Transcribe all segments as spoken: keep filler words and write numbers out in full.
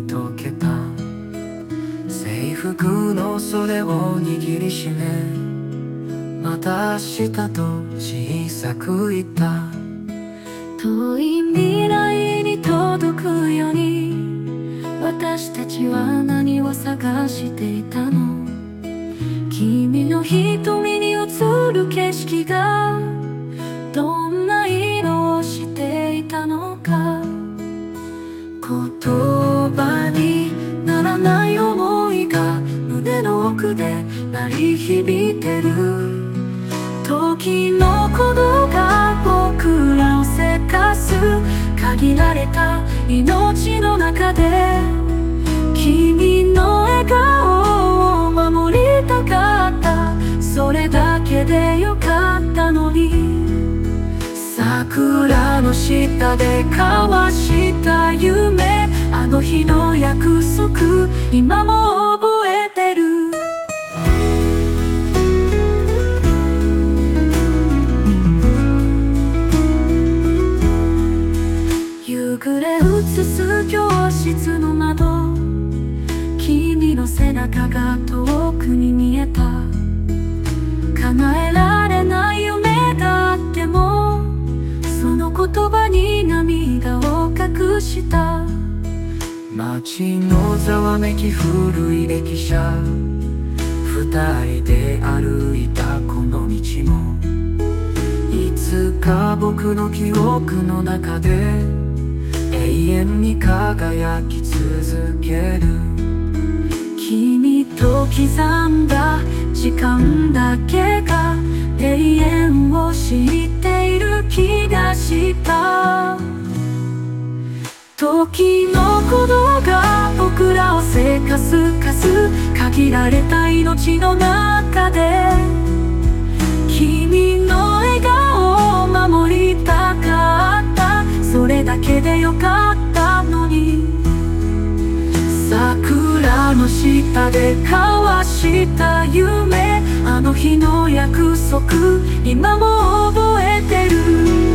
溶けた。制服の袖を握りしめ、また明日と小さく言った。 遠い未来に届くように、私たちは何を探していたの。君の瞳に映る景色がどんな色をしていたのか。言葉にならない思いが胸の奥で鳴り響いてる。時の鼓動が僕らをせかす。限られた命の中で君の笑顔を守りたかった。それだけでよかったのに。桜の下で交わした夢、あの日の約束、今も覚えてる。夕暮れ映す教室の窓、君の背中が遠くに見えた。叶えられない夢があっても、その言葉に涙を隠した。 街のざわめき古い駅舎、二人で歩いたこの道も、いつか僕の記憶の中で永遠に輝き続ける。 君と刻んだ時間だけが永遠を知っている気がした。時の鼓動が僕らをせかすかす。限られた命の中で君の笑顔を守りたかった。それだけでよかったのに。桜の下で交わした夢、あの日の約束、今も覚えてる。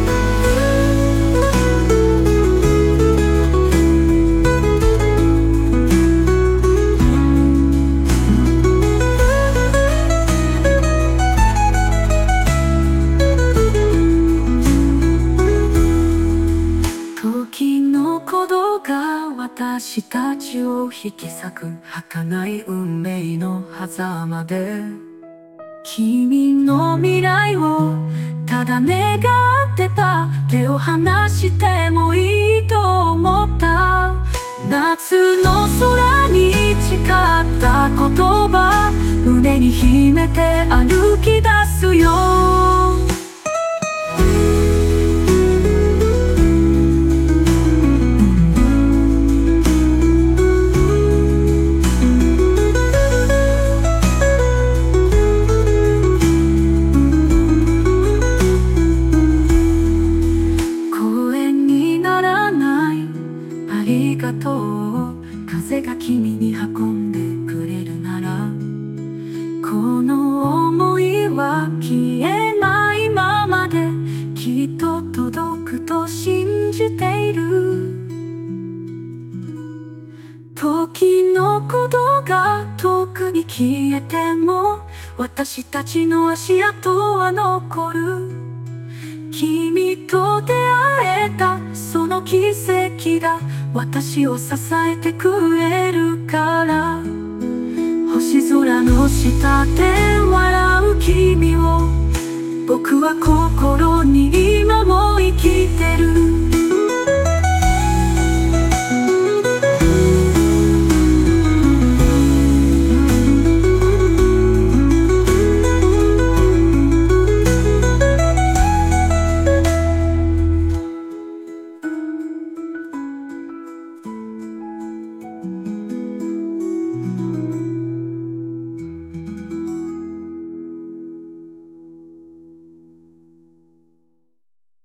時の鼓動が私たちを引き裂く儚い運命の狭間で、君の未来をただ願ってた。手を離してもいいと思った。夏の空に誓った言葉、胸に秘めて歩き出すよ。ありがとう、風が君に運んでくれるなら、この想いは消えないままできっと届くと信じている。時の鼓動が遠くに消えても、私たちの足跡は残る。君と出会えたその奇跡が私を支えてくれるから。星空の下で笑う君を僕は心に今も生きてる。